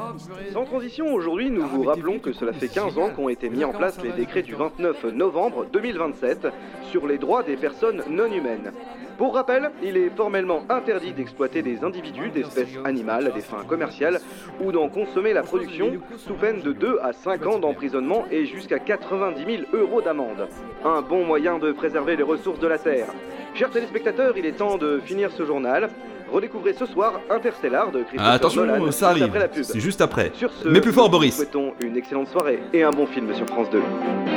Sans transition, aujourd'hui, nous vous rappelons que cela fait 15 ans qu'ont été mis en place les décrets du 29 novembre 2027 sur les droits des personnes non humaines. Pour rappel, il est formellement interdit d'exploiter des individus d'espèces animales à des fins commerciales ou d'en consommer la production sous peine de 2 à 5 ans d'emprisonnement et jusqu'à 90 000 € d'amende. Un bon moyen de préserver les ressources de la Terre. Chers téléspectateurs, il est temps de finir ce journal. Redécouvrez ce soir Interstellar de Christopher Nolan. Attention, ça arrive, après la pub. c'est juste après. Sur ce, Mais plus fort, nous Boris. vous souhaitons une excellente soirée et un bon film sur France 2.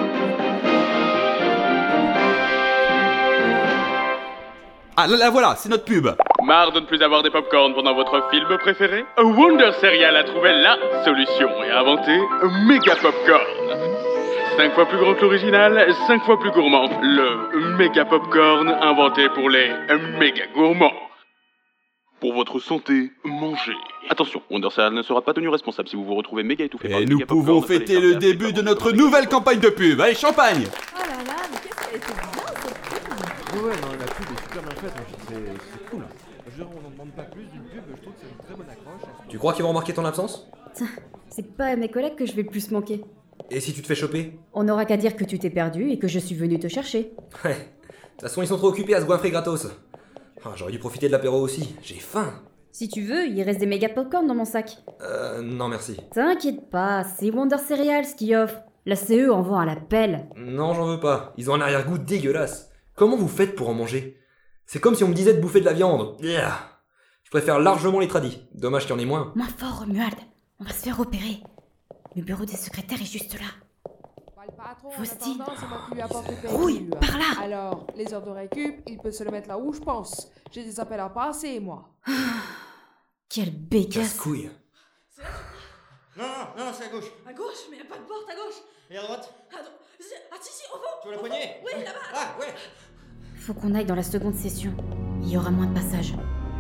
Ah là voilà, c'est notre pub. Marre de ne plus avoir des pop-corn pendant votre film préféré? Wonder Serial a trouvé la solution et a inventé Méga Popcorn. 5 fois plus gros que l'original, 5 fois plus gourmand. Le Méga Popcorn inventé pour les méga gourmands. Pour votre santé, mangez. Attention, Wonder Serial ne sera pas tenu responsable si vous vous retrouvez méga étouffé par Et le nous méga pouvons popcorn. fêter le début de notre nouvelle campagne de pub. Allez, champagne. Oh là là, mais qu'est-ce qu'elle était bien cette pub. Ouais, non, la pub est super bien faite, c'est cool. Je veux dire, on n'en demande pas plus d'une pub, je trouve que c'est une très bonne accroche. Tu crois qu'ils vont remarquer ton absence? C'est pas à mes collègues que je vais le plus manquer. Et si tu te fais choper? On n'aura qu'à dire que tu t'es perdu et que je suis venu te chercher. Ouais. De toute façon, ils sont trop occupés à se goinfrer gratos. Ah, j'aurais dû profiter de l'apéro aussi. J'ai faim. Si tu veux, il reste des méga popcorn dans mon sac. Non merci. T'inquiète pas, c'est Wonder Cereals qui offre. La CE en vend à la pelle. Non, j'en veux pas. Ils ont un arrière-goût dégueulasse. Comment vous faites pour en manger? C'est comme si on me disait de bouffer de la viande. Yeah. Je préfère largement les tradis. Dommage qu'il y en ait moins. Moins fort, Romuald. On va se faire opérer. Le bureau des secrétaires est juste là. Faustine. Rouille, par là. Alors, les heures de récup, il peut se le mettre là où je pense. J'ai des appels à passer, moi. Quelle bécasse. Casse-couille. Non, c'est à gauche. À gauche, mais y a pas de porte à gauche. Et à droite? Ah si, au fond. Tu vois la poignée? Oui, là-bas. Ah, ouais. Faut qu'on aille dans la seconde session. Il y aura moins de passages.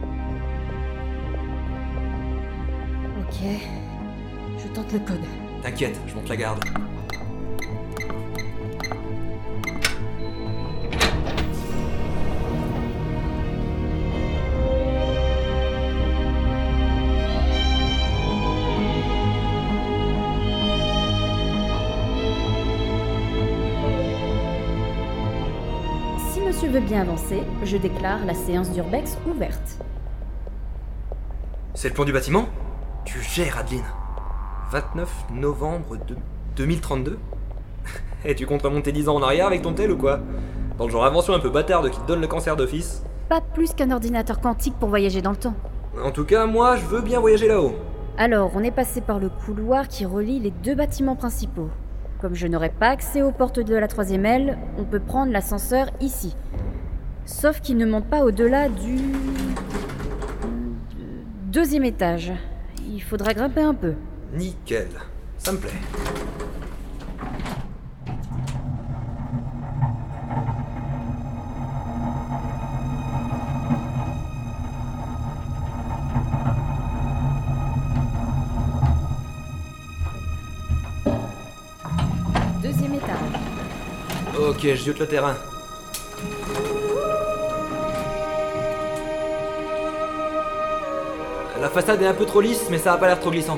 Ok. Je tente le code. T'inquiète, je monte la garde. Si monsieur veut bien avancer, je déclare la séance d'Urbex ouverte. C'est le plan du bâtiment? Tu gères, Adeline. 29 novembre 2032? Et tu comptes remonter 10 ans en arrière avec ton tel ou quoi? Dans le genre invention un peu bâtarde qui te donne le cancer d'office? Pas plus qu'un ordinateur quantique pour voyager dans le temps. En tout cas, moi, je veux bien voyager là-haut. Alors, on est passé par le couloir qui relie les deux bâtiments principaux. Comme je n'aurai pas accès aux portes de la troisième aile, on peut prendre l'ascenseur ici. Sauf qu'il ne monte pas au-delà du... deuxième étage. Il faudra grimper un peu. Nickel. Ça me plaît. Deuxième étage. Ok, je ziote le terrain. La façade est un peu trop lisse, mais ça a pas l'air trop glissant.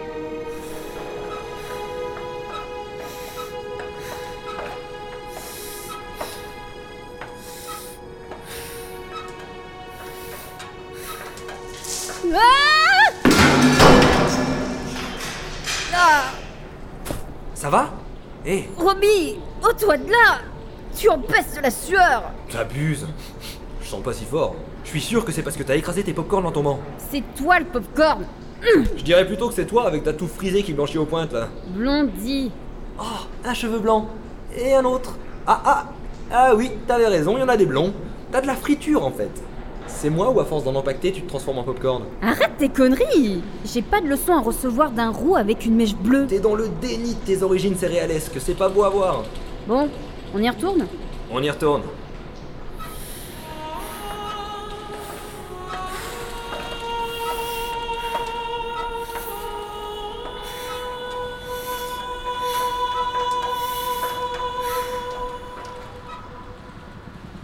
Ça va? Hé, Roby, ôte-toi de là! Tu empestes de la sueur! t'abuses. Je sens pas si fort. Je suis sûr que c'est parce que t'as écrasé tes popcorn en tombant. C'est toi le popcorn! Je dirais plutôt que c'est toi avec ta touffe frisée qui blanchit aux pointes là. Blondie! Oh, un cheveu blanc. Et un autre. Ah oui, t'avais raison, il y en a des blonds. T'as de la friture en fait. C'est moi ou à force d'en impacter, tu te transformes en popcorn? Arrête tes conneries! J'ai pas de leçon à recevoir d'un roux avec une mèche bleue. T'es dans le déni de tes origines céréalesques, c'est pas beau à voir. Bon, on y retourne? On y retourne.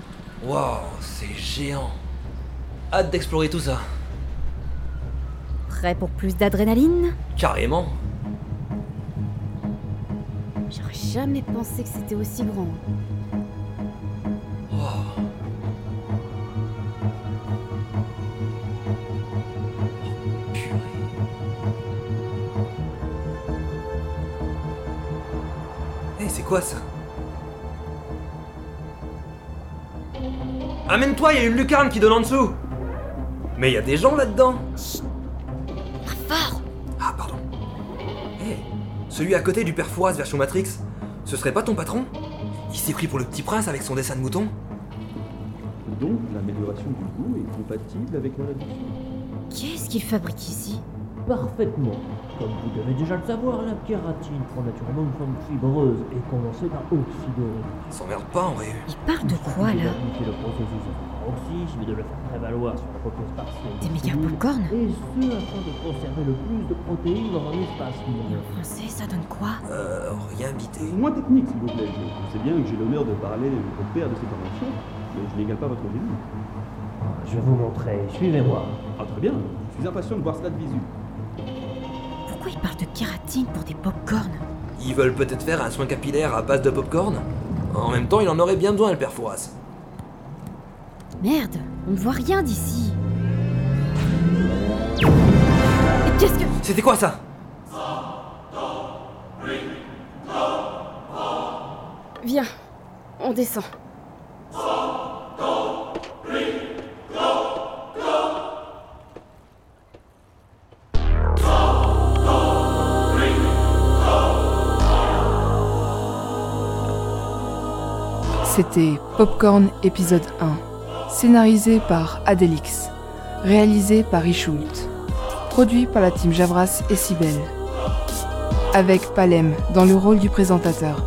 Waouh, c'est géant. Hâte d'explorer tout ça. Prêt pour plus d'adrénaline? Carrément. J'aurais jamais pensé que c'était aussi grand. Oh. Purée. Hey, c'est quoi ça? Amène-toi, il y a une lucarne qui donne en dessous. Mais il y a des gens là-dedans. Pas fort! Ah, pardon. Hé, celui à côté du père Fouras version Matrix, ce serait pas ton patron? Il s'est pris pour le petit prince avec son dessin de mouton? Donc, l'amélioration du goût est compatible avec la réduction. Qu'est-ce qu'il fabrique ici? Parfaitement. Comme vous devez déjà le savoir, la kératine prend naturellement une forme fibreuse et condensée d'un haute fibreuse. S'emmerde pas en vrai. Il parle de quoi là? Le processus de paroxysme et de le faire prévaloir sur la propriété partielle. Des méga popcorn? Et ce, afin de conserver le plus de protéines dans un espace Et minime. en français, ça donne quoi? Rien bité. Moins technique, s'il vous plaît. Je sais bien que j'ai l'honneur de parler au père de cette invention, mais je n'égale pas votre génie. Je vais vous montrer, suivez-moi. Ah, très bien. Je suis impatient de voir cela de visu. Pourquoi il parle de kératine pour des popcorn? Ils veulent peut-être faire un soin capillaire à base de popcorn? En même temps, il en aurait bien besoin, le père Fouras. Merde, on ne voit rien d'ici. Mais qu'est-ce que... C'était quoi ça? Viens, on descend. C'était Popcorn épisode 1, scénarisé par Adélix, réalisé par Ishult, produit par la team Javras et Cybèle, avec Palem dans le rôle du présentateur,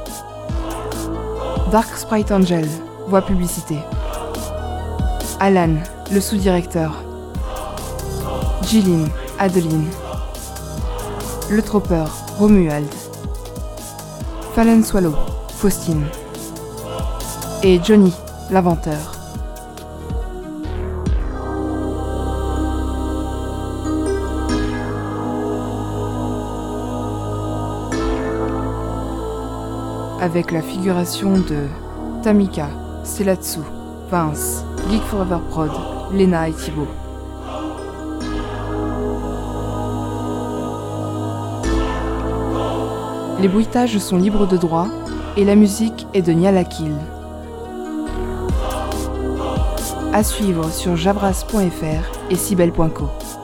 Dark Sprite Angel, voix publicité, Alan, le sous-directeur, Jilin, Adeline, le Tropper, Romuald, Fallen Swallow, Faustine, et Johnny, l'inventeur. Avec la figuration de Tamika, Selatsu, Vince, Geek Forever Prod, Lena et Thibaut. Les bruitages sont libres de droit et la musique est de Nyalakil. À suivre sur javras.fr et cybelle.co.